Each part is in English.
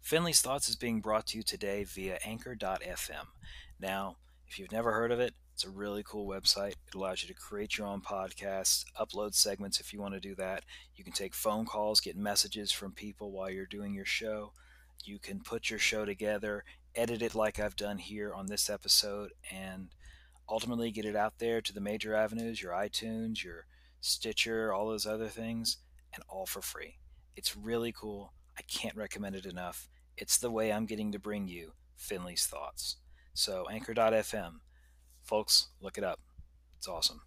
Finley's Thoughts is being brought to you today via Anchor.fm. Now, if you've never heard of it, it's a really cool website. It allows you to create your own podcasts, upload segments if you want to do that. You can take phone calls, get messages from people while you're doing your show. You can put your show together, edit it like I've done here on this episode, and ultimately get it out there to the major avenues, your iTunes, your Stitcher, all those other things, and all for free. It's really cool. I can't recommend it enough. It's the way I'm getting to bring you Finley's Thoughts. So, Anchor.fm. Folks, look it up. It's awesome.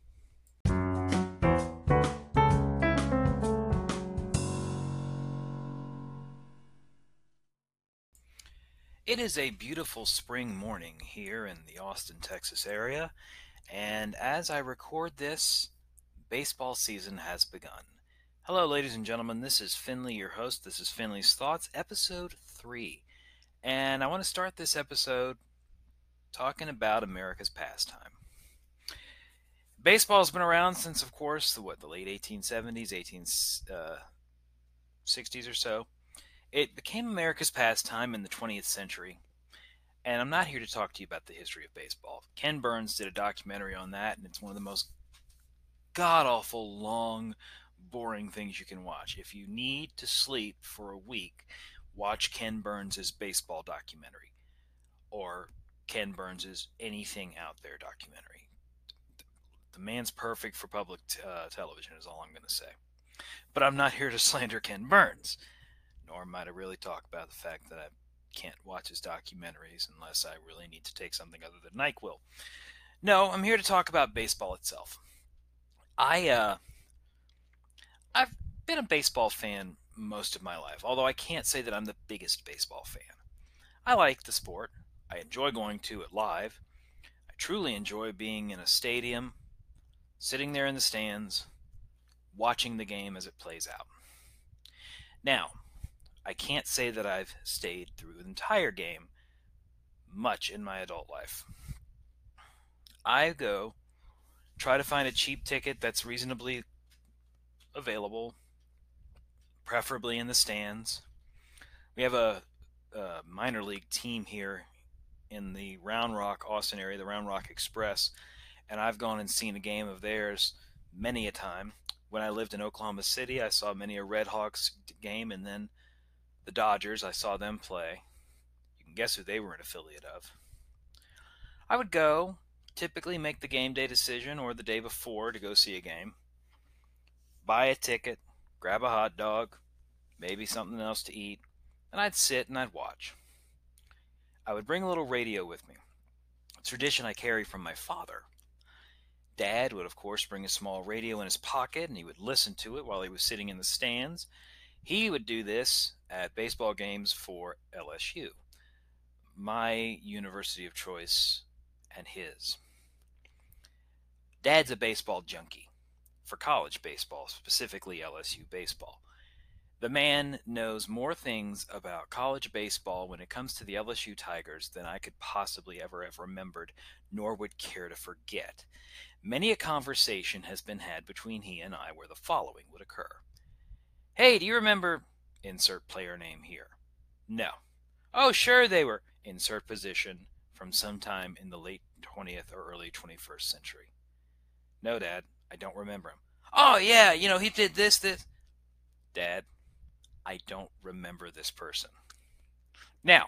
It is a beautiful spring morning here in the Austin, Texas area, and as I record this, baseball season has begun. Hello, ladies and gentlemen. This is Finley, your host. This is Finley's Thoughts, episode 3. And I want to start this episode talking about America's pastime. Baseball's been around since, of course, the late 1870s, 1860s or so. It became America's pastime in the 20th century. And I'm not here to talk to you about the history of baseball. Ken Burns did a documentary on that, and it's one of the most god-awful, long, boring things you can watch. If you need to sleep for a week, watch Ken Burns' baseball documentary or Ken Burns' Anything Out There documentary. The man's perfect for public television is all I'm going to say. But I'm not here to slander Ken Burns, nor am I to really talk about the fact that I can't watch his documentaries unless I really need to take something other than NyQuil. No, I'm here to talk about baseball itself. I've been a baseball fan most of my life, although I can't say that I'm the biggest baseball fan. I like the sport. I enjoy going to it live. I truly enjoy being in a stadium, sitting there in the stands, watching the game as it plays out. Now, I can't say that I've stayed through the entire game much in my adult life. I go try to find a cheap ticket that's reasonably available, preferably in the stands. We have a minor league team here in the Round Rock, Austin area, the Round Rock Express, and I've gone and seen a game of theirs many a time. When I lived in Oklahoma City, I saw many a Red Hawks game, and then the Dodgers, I saw them play. You can guess who they were an affiliate of. I would go, typically make the game day decision or the day before to go see a game, buy a ticket, grab a hot dog, maybe something else to eat, and I'd sit and I'd watch. I would bring a little radio with me, a tradition I carry from my father. Dad would, of course, bring a small radio in his pocket, and he would listen to it while he was sitting in the stands. He would do this at baseball games for LSU, my university of choice and his. Dad's a baseball junkie for college baseball, specifically LSU baseball. The man knows more things about college baseball when it comes to the LSU Tigers than I could possibly ever have remembered, nor would care to forget. Many a conversation has been had between he and I where the following would occur. Hey, do you remember... Insert player name here. No. Oh, sure they were... Insert position from sometime in the late 20th or early 21st century. No, Dad, I don't remember him. Oh, yeah, he did this. Dad, I don't remember this person. Now,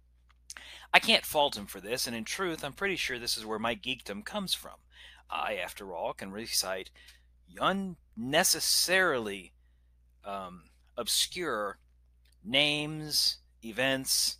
I can't fault him for this, and in truth, I'm pretty sure this is where my geekdom comes from. I, after all, can recite unnecessarily obscure names, events,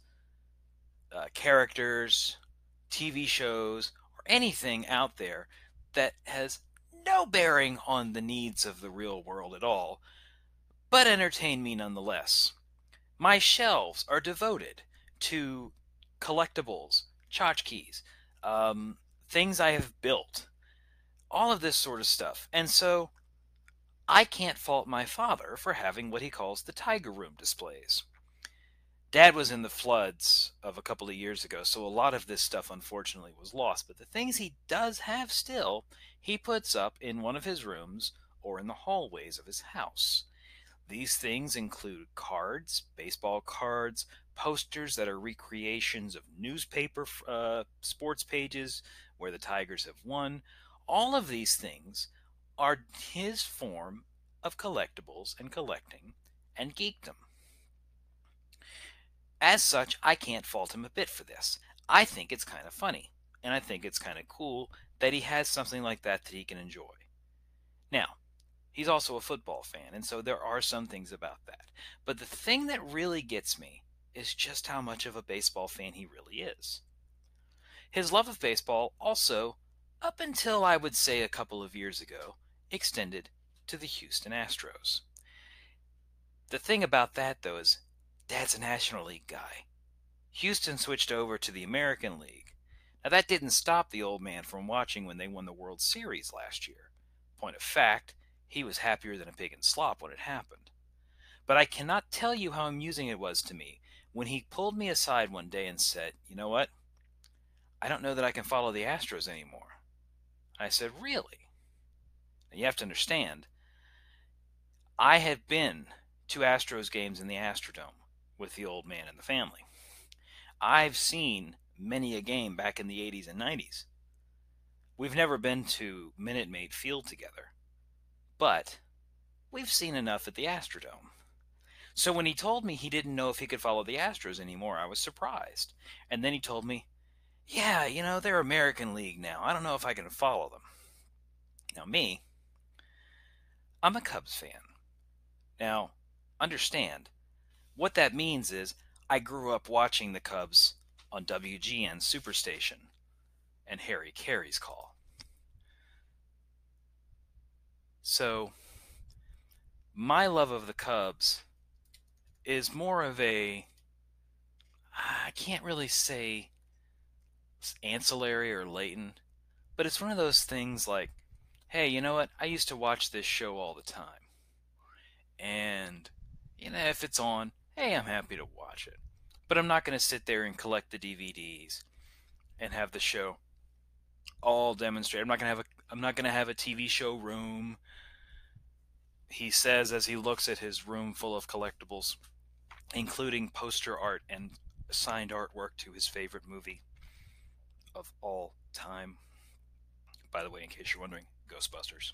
characters, TV shows, or anything out there that has no bearing on the needs of the real world at all, but entertain me nonetheless. My shelves are devoted to collectibles, tchotchkes, things I have built, all of this sort of stuff. And so I can't fault my father for having what he calls the Tiger Room displays. Dad was in the floods of a couple of years ago, so a lot of this stuff unfortunately was lost. But the things he does have still, he puts up in one of his rooms or in the hallways of his house. These things include cards, baseball cards, posters that are recreations of newspaper sports pages where the Tigers have won. All of these things are his form of collectibles and collecting and geekdom. As such, I can't fault him a bit for this. I think it's kind of funny, and I think it's kind of cool that he has something like that he can enjoy. Now, he's also a football fan, and so there are some things about that. But the thing that really gets me is just how much of a baseball fan he really is. His love of baseball also, up until I would say a couple of years ago, extended to the Houston Astros. The thing about that, though, is Dad's a National League guy. Houston switched over to the American League. Now, that didn't stop the old man from watching when they won the World Series last year. Point of fact, he was happier than a pig in slop when it happened. But I cannot tell you how amusing it was to me when he pulled me aside one day and said, "You know what? I don't know that I can follow the Astros anymore." I said, "Really?" And you have to understand, I have been to Astros games in the Astrodome with the old man and the family. I've seen many a game back in the 80s and 90s. We've never been to Minute Maid Field together, but we've seen enough at the Astrodome. So when he told me he didn't know if he could follow the Astros anymore, I was surprised. And then he told me, "Yeah, they're American League now. I don't know if I can follow them." Now, I'm a Cubs fan. Now, understand, what that means is I grew up watching the Cubs on WGN Superstation and Harry Caray's call. So, my love of the Cubs is more of I can't really say ancillary or latent, but it's one of those things like, hey, you know what? I used to watch this show all the time. And, if it's on, hey, I'm happy to watch it. But I'm not going to sit there and collect the DVDs and have the show all demonstrated. I'm not going to have a TV show room. He says as he looks at his room full of collectibles, including poster art and signed artwork to his favorite movie of all time. By the way, in case you're wondering, Ghostbusters.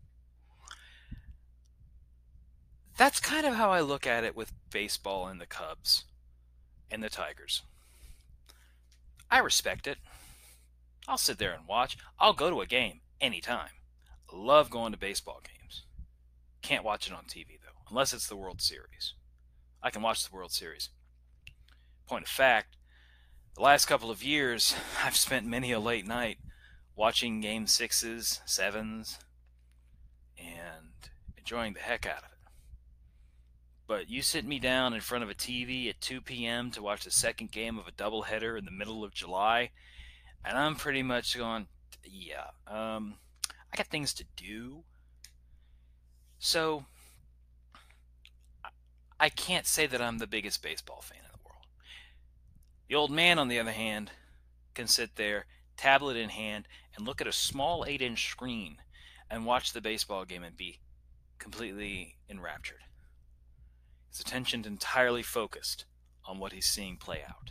That's kind of how I look at it with baseball and the Cubs and the Tigers. I respect it. I'll sit there and watch. I'll go to a game anytime. Love going to baseball games. Can't watch it on TV, though, unless it's the World Series. I can watch the World Series. Point of fact, the last couple of years, I've spent many a late night watching game sixes, sevens, and enjoying the heck out of it. But you sit me down in front of a TV at 2 p.m. to watch the second game of a doubleheader in the middle of July, and I'm pretty much going, yeah, I got things to do. So I can't say that I'm the biggest baseball fan in the world. The old man, on the other hand, can sit there, tablet in hand, and look at a small 8-inch screen and watch the baseball game and be completely enraptured. His attention entirely focused on what he's seeing play out.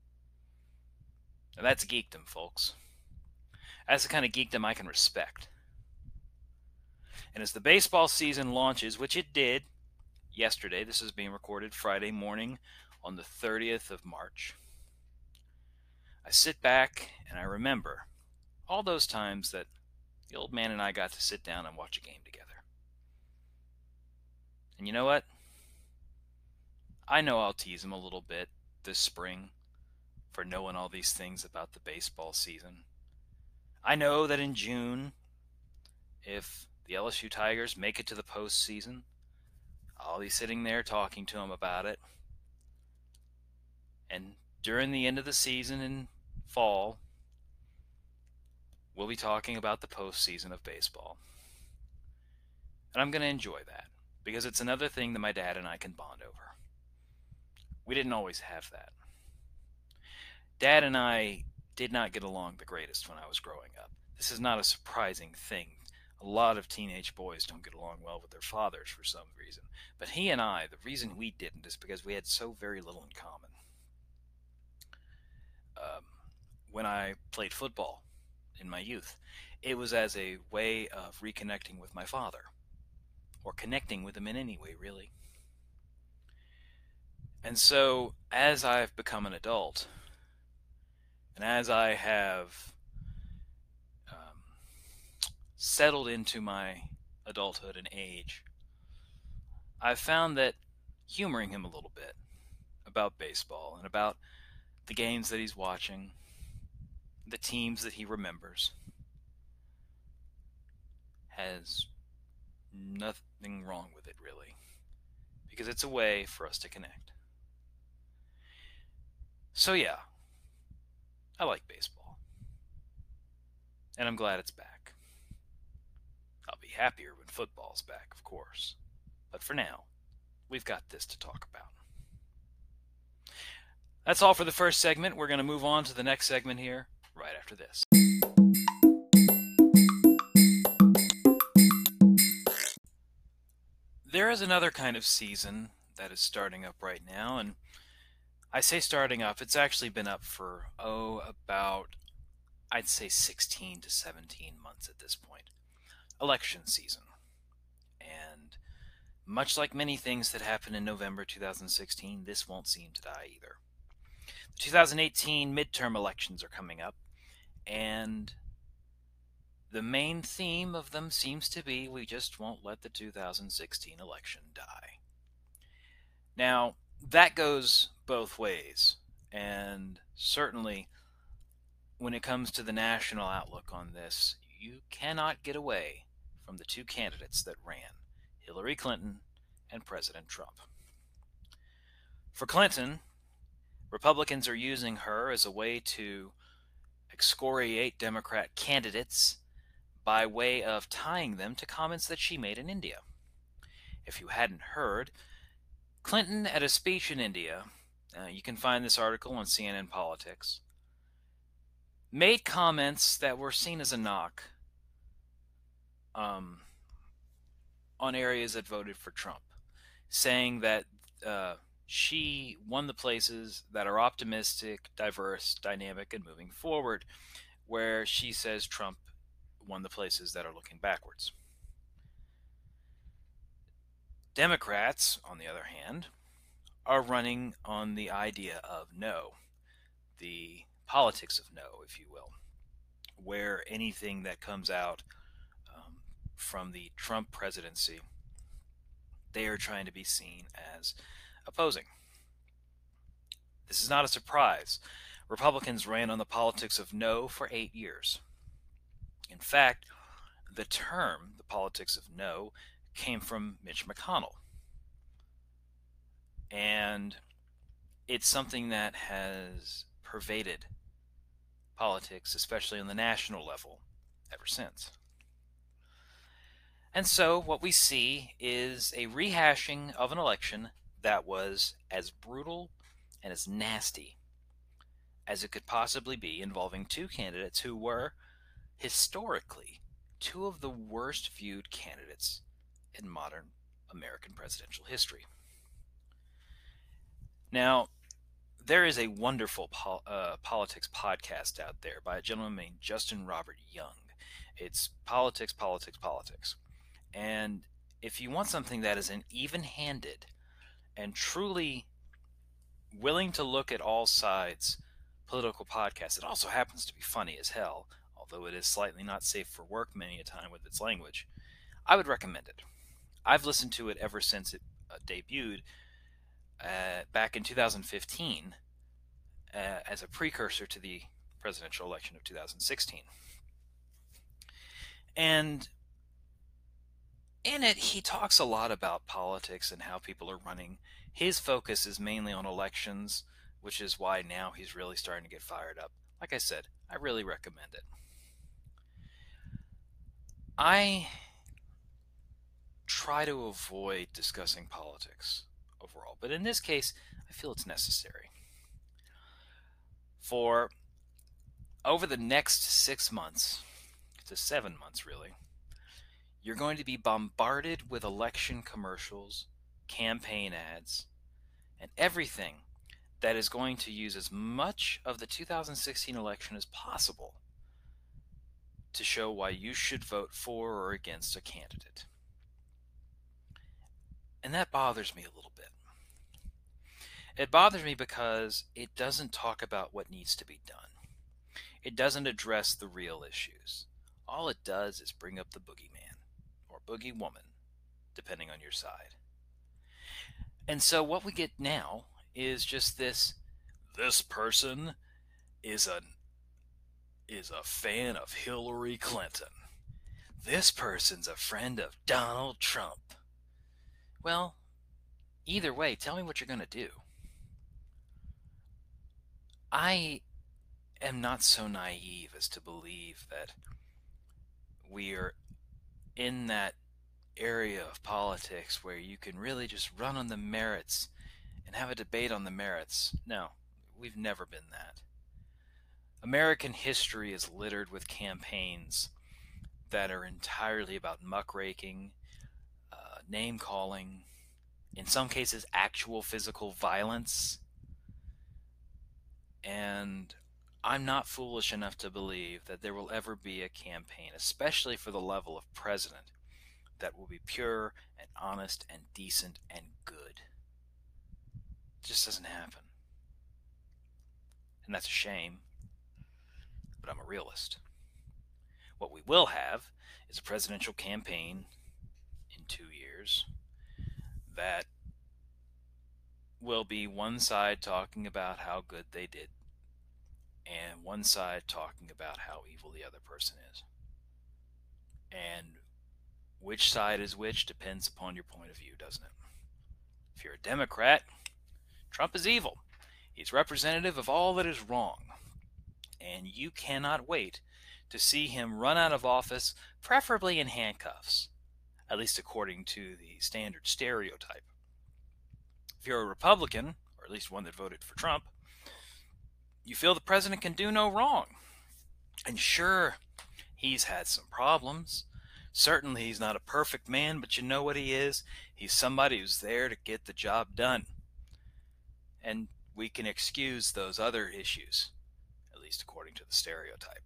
Now that's geekdom, folks. That's the kind of geekdom I can respect. And as the baseball season launches, which it did yesterday, this is being recorded Friday morning on the 30th of March, I sit back and I remember all those times that the old man and I got to sit down and watch a game together. And you know what? I know I'll tease him a little bit this spring for knowing all these things about the baseball season. I know that in June, if the LSU Tigers make it to the postseason, I'll be sitting there talking to him about it. And during the end of the season in fall, we'll be talking about the postseason of baseball. And I'm going to enjoy that because it's another thing that my dad and I can bond over. We didn't always have that. Dad and I did not get along the greatest when I was growing up. This is not a surprising thing. A lot of teenage boys don't get along well with their fathers for some reason. But he and I, the reason we didn't is because we had so very little in common. Um, when I played football in my youth, it was as a way of reconnecting with my father, or connecting with him in any way, really. And so, as I've become an adult, and as I have um, settled into my adulthood and age, I've found that humoring him a little bit about baseball and about the games that he's watching, the teams that he remembers, has nothing wrong with it, really, because it's a way for us to connect. So, yeah, I like baseball, and I'm glad it's back. I'll be happier when football's back, of course. But for now, we've got this to talk about. That's all for the first segment. We're going to move on to the next segment here right after this. There is another kind of season that is starting up right now, and I say starting up, it's actually been up for, about, I'd say 16 to 17 months at this point. Election season. And much like many things that happened in November 2016, this won't seem to die either. The 2018 midterm elections are coming up, and the main theme of them seems to be we just won't let the 2016 election die. Now, that goes both ways, and certainly when it comes to the national outlook on this, you cannot get away from the two candidates that ran, Hillary Clinton and President Trump. For Clinton, Republicans are using her as a way to excoriate Democrat candidates by way of tying them to comments that she made in India. If you hadn't heard, Clinton, at a speech in India, you can find this article on CNN Politics, made comments that were seen as a knock on areas that voted for Trump, saying that she won the places that are optimistic, diverse, dynamic, and moving forward, where she says Trump won the places that are looking backwards. Democrats, on the other hand, are running on the idea of no, the politics of no, if you will, where anything that comes out from the Trump presidency, they are trying to be seen as opposing. This is not a surprise. Republicans ran on the politics of no for 8 years. In fact, the term, the politics of no, came from Mitch McConnell. And it's something that has pervaded politics, especially on the national level, ever since. And so what we see is a rehashing of an election that was as brutal and as nasty as it could possibly be, involving two candidates who were, historically, two of the worst viewed candidates in modern American presidential history. Now, there is a wonderful politics podcast out there by a gentleman named Justin Robert Young. It's Politics, Politics, Politics. And if you want something that is an even-handed and truly willing to look at all sides political podcast, it also happens to be funny as hell, although it is slightly not safe for work many a time with its language, I would recommend it. I've listened to it ever since it debuted back in 2015 as a precursor to the presidential election of 2016. And in it, he talks a lot about politics and how people are running. His focus is mainly on elections, which is why now he's really starting to get fired up. Like I said, I really recommend it. I try to avoid discussing politics overall, but in this case, I feel it's necessary. For over the next 6 months, to 7 months really, You're going to be bombarded with election commercials, campaign ads, and everything that is going to use as much of the 2016 election as possible to show why you should vote for or against a candidate. And that bothers me a little bit. It bothers me because it doesn't talk about what needs to be done. It doesn't address the real issues. All it does is bring up the boogeyman or boogie woman, depending on your side. And so what we get now is just this person is a fan of Hillary Clinton. This person's a friend of Donald Trump. Well, either way, tell me what you're going to do. I am not so naive as to believe that we are in that area of politics where you can really just run on the merits and have a debate on the merits. No, we've never been that. American history is littered with campaigns that are entirely about muckraking, name calling, in some cases actual physical violence. And I'm not foolish enough to believe that there will ever be a campaign, especially for the level of president, that will be pure and honest and decent and good. It just doesn't happen. And that's a shame, but I'm a realist. What we will have is a presidential campaign in 2 years that will be one side talking about how good they did and one side talking about how evil the other person is. And which side is which depends upon your point of view, doesn't it? If you're a Democrat, Trump is evil. He's representative of all that is wrong. And you cannot wait to see him run out of office, preferably in handcuffs, at least according to the standard stereotype. If you're a Republican, or at least one that voted for Trump, you feel the president can do no wrong. And sure, he's had some problems. Certainly he's not a perfect man, but you know what he is? He's somebody who's there to get the job done. And we can excuse those other issues, at least according to the stereotype.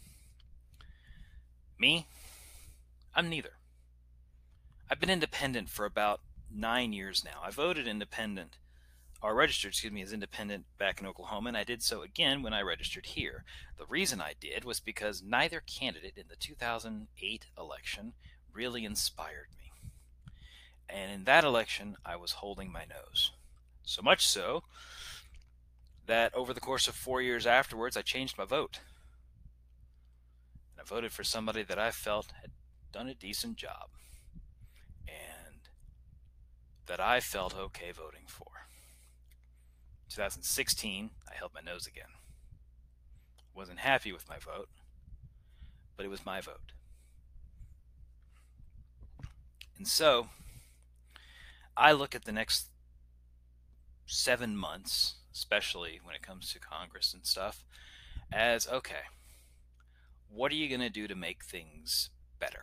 Me? I'm neither. I've been independent for about 9 years now. I voted independent, or registered, as independent back in Oklahoma, and I did so again when I registered here. The reason I did was because neither candidate in the 2008 election really inspired me. And in that election, I was holding my nose. So much so that over the course of 4 years afterwards, I changed my vote. And I voted for somebody that I felt had done a decent job and that I felt okay voting for. 2016, I held my nose again. Wasn't happy with my vote, but it was my vote. And so, I look at the next 7 months, especially when it comes to Congress and stuff, as okay, what are you going to do to make things better?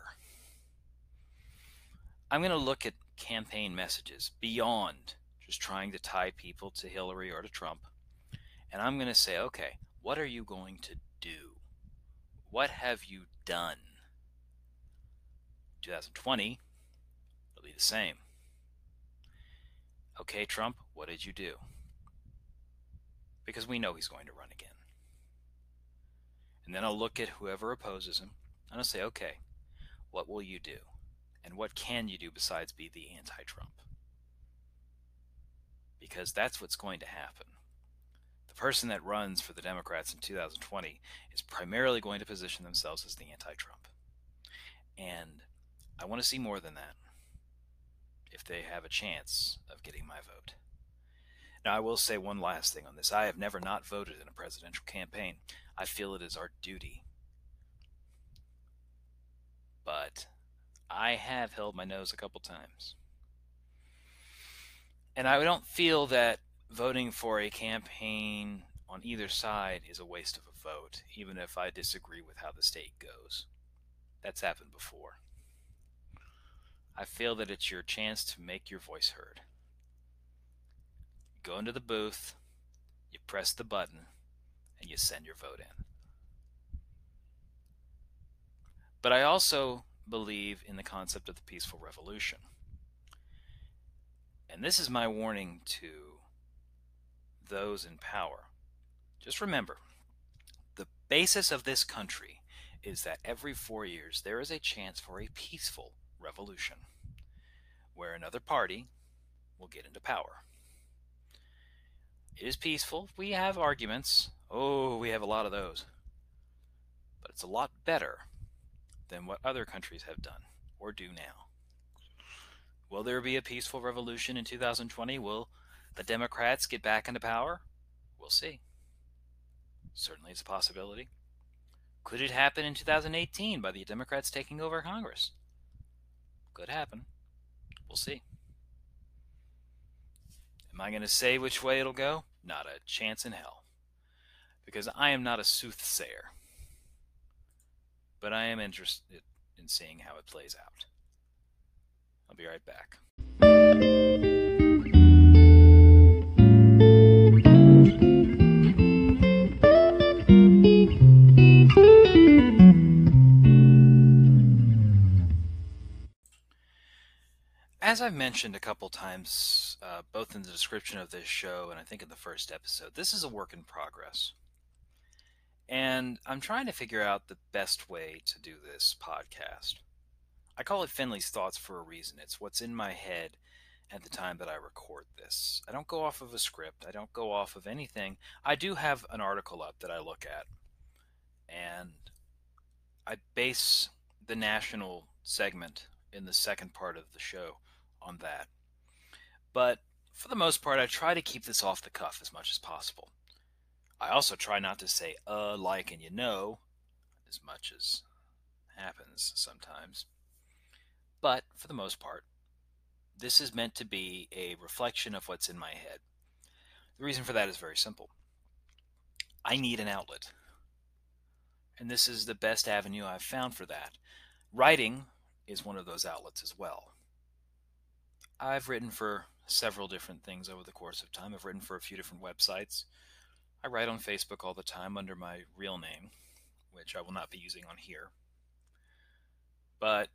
I'm going to look at campaign messages beyond just trying to tie people to Hillary or to Trump. And I'm going to say, okay, what are you going to do? What have you done? 2020, it'll be the same. Okay, Trump, what did you do? Because we know he's going to run again. And then I'll look at whoever opposes him, and I'll say, okay, what will you do? And what can you do besides be the anti-Trump? Because that's what's going to happen. The person that runs for the Democrats in 2020 is primarily going to position themselves as the anti-Trump. And I want to see more than that if they have a chance of getting my vote. Now, I will say one last thing on this. I have never not voted in a presidential campaign. I feel it is our duty. But I have held my nose a couple times. And I don't feel that voting for a campaign on either side is a waste of a vote, even if I disagree with how the state goes. That's happened before. I feel that it's your chance to make your voice heard. You go into the booth, you press the button, and you send your vote in. But I also believe in the concept of the peaceful revolution. And this is my warning to those in power. Just remember, the basis of this country is that every 4 years there is a chance for a peaceful revolution where another party will get into power. It is peaceful. We have arguments. Oh, we have a lot of those. But it's a lot better than what other countries have done or do now. Will there be a peaceful revolution in 2020? Will the Democrats get back into power? We'll see. Certainly it's a possibility. Could it happen in 2018 by the Democrats taking over Congress? Could happen. We'll see. Am I going to say which way it'll go? Not a chance in hell. Because I am not a soothsayer. But I am interested in seeing how it plays out. I'll be right back. As I've mentioned a couple times, both in the description of this show and I think in the first episode, this is a work in progress. And I'm trying to figure out the best way to do this podcast. I call it Finley's Thoughts for a reason. It's what's in my head at the time that I record this. I don't go off of a script. I don't go off of anything. I do have an article up that I look at. And I base the national segment in the second part of the show on that. But for the most part, I try to keep this off the cuff as much as possible. I also try not to say like, and as much as happens sometimes. But for the most part, this is meant to be a reflection of what's in my head. The reason for that is very simple. I need an outlet. And this is the best avenue I've found for that. Writing is one of those outlets as well. I've written for several different things over the course of time. I've written for a few different websites. I write on Facebook all the time under my real name, which I will not be using on here. But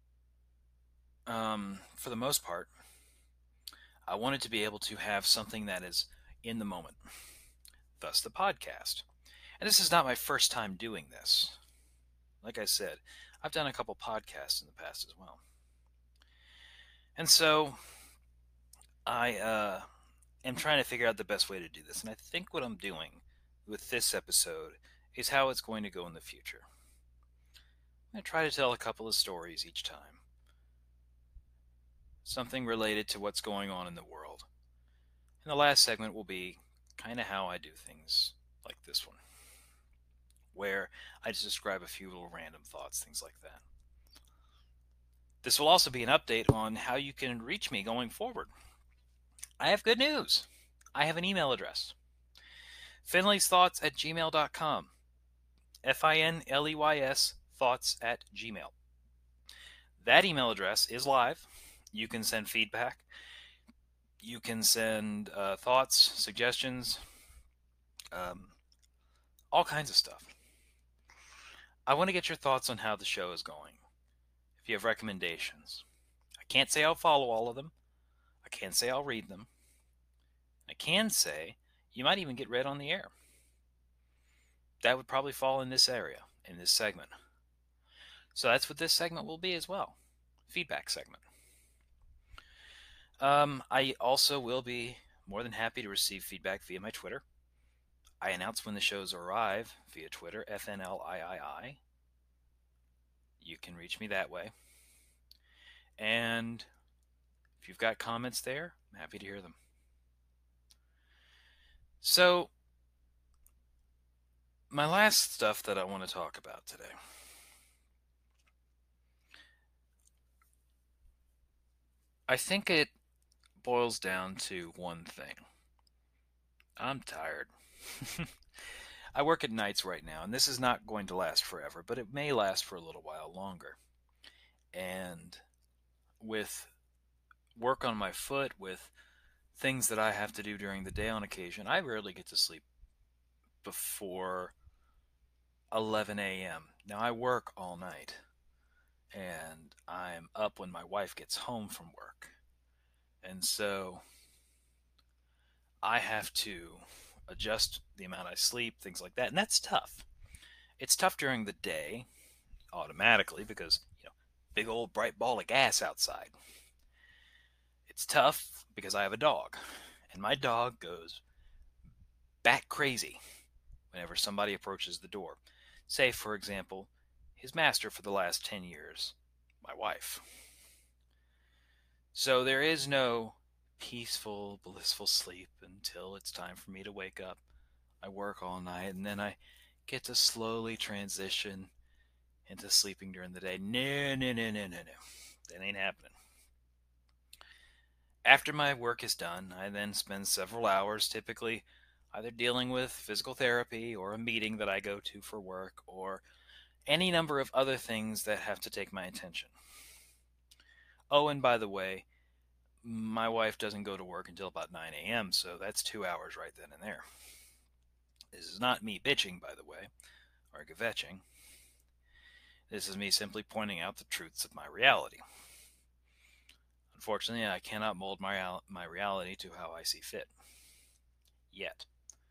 for the most part, I wanted to be able to have something that is in the moment, thus the podcast. And this is not my first time doing this. Like I said, I've done a couple podcasts in the past as well. And so I am trying to figure out the best way to do this. And I think what I'm doing with this episode is how it's going to go in the future. I'm going to try to tell a couple of stories each time. Something related to what's going on in the world. And the last segment will be kind of how I do things like this one, where I just describe a few little random thoughts, things like that. This will also be an update on how you can reach me going forward. I have good news. I have an email address. finleysthoughts@gmail.com. FINLEYS thoughts@gmail. That email address is live. You can send feedback. You can send thoughts, suggestions, all kinds of stuff. I want to get your thoughts on how the show is going. If you have recommendations. I can't say I'll follow all of them. I can't say I'll read them. I can say you might even get read on the air. That would probably fall in this area, in this segment. So that's what this segment will be as well. Feedback segment. I also will be more than happy to receive feedback via my Twitter. I announce when the shows arrive via Twitter, FNLIII. You can reach me that way. And if you've got comments there, I'm happy to hear them. So, my last stuff that I want to talk about today. I think it boils down to one thing. I'm tired. I work at nights right now, and this is not going to last forever, but it may last for a little while longer. And with work on my foot, with things that I have to do during the day on occasion, I rarely get to sleep before 11 a.m. Now, I work all night, and I'm up when my wife gets home from work. And so I have to adjust the amount I sleep, things like that. And that's tough. It's tough during the day automatically because, big old bright ball of gas outside. It's tough because I have a dog, and my dog goes bat crazy whenever somebody approaches the door. Say, for example, his master for the last 10 years, my wife. So there is no peaceful, blissful sleep until it's time for me to wake up. I work all night, and then I get to slowly transition into sleeping during the day. No, no, no, no, no, no. That ain't happening. After my work is done, I then spend several hours typically either dealing with physical therapy or a meeting that I go to for work or any number of other things that have to take my attention. Oh, and by the way, my wife doesn't go to work until about 9 a.m., so that's 2 hours right then and there. This is not me bitching, by the way, or kvetching. This is me simply pointing out the truths of my reality. Unfortunately, I cannot mold my reality to how I see fit. Yet.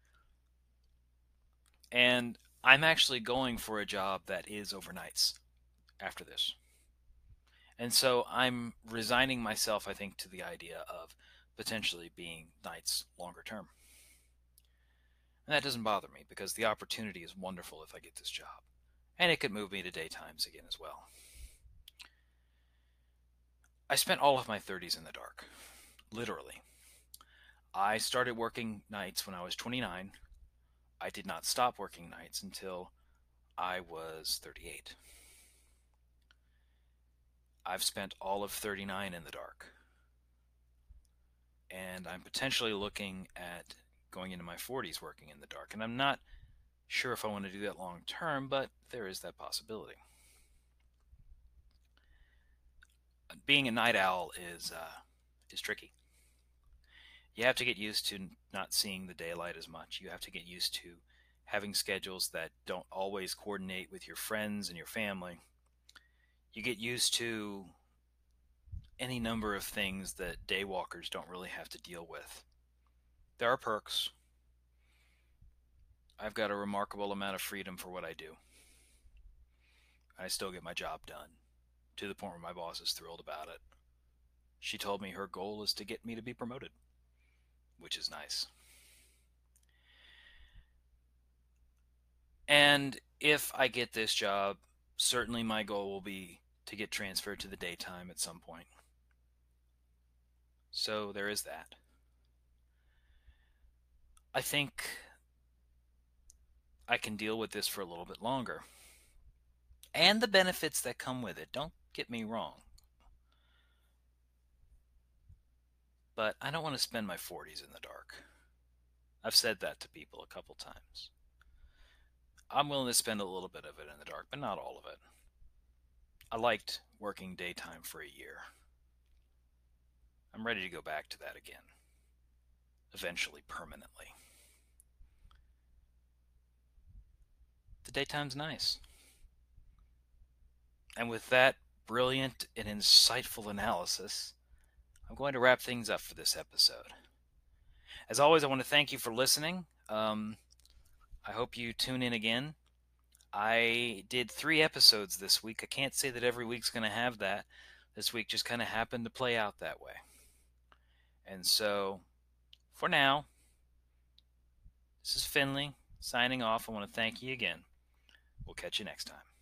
And I'm actually going for a job that is overnights after this. And so I'm resigning myself, I think, to the idea of potentially being nights longer term. And that doesn't bother me because the opportunity is wonderful if I get this job. And it could move me to daytimes again as well. I spent all of my 30s in the dark. Literally. I started working nights when I was 29. I did not stop working nights until I was 38. I've spent all of 39 in the dark. And I'm potentially looking at going into my 40s working in the dark. And I'm not sure if I want to do that long term, but there is that possibility. Being a night owl is tricky. You have to get used to not seeing the daylight as much. You have to get used to having schedules that don't always coordinate with your friends and your family. You get used to any number of things that daywalkers don't really have to deal with. There are perks. I've got a remarkable amount of freedom for what I do. I still get my job done, to the point where my boss is thrilled about it. She told me her goal is to get me to be promoted, which is nice. And if I get this job, certainly my goal will be to get transferred to the daytime at some point. So there is that. I think I can deal with this for a little bit longer. And the benefits that come with it, don't get me wrong. But I don't want to spend my 40s in the dark. I've said that to people a couple times. I'm willing to spend a little bit of it in the dark, but not all of it. I liked working daytime for a year. I'm ready to go back to that again. Eventually, permanently. The daytime's nice. And with that brilliant and insightful analysis, I'm going to wrap things up for this episode. As always, I want to thank you for listening. I hope you tune in again. I did 3 episodes this week. I can't say that every week's going to have that. This week just kind of happened to play out that way. And so, for now, this is Finley signing off. I want to thank you again. We'll catch you next time.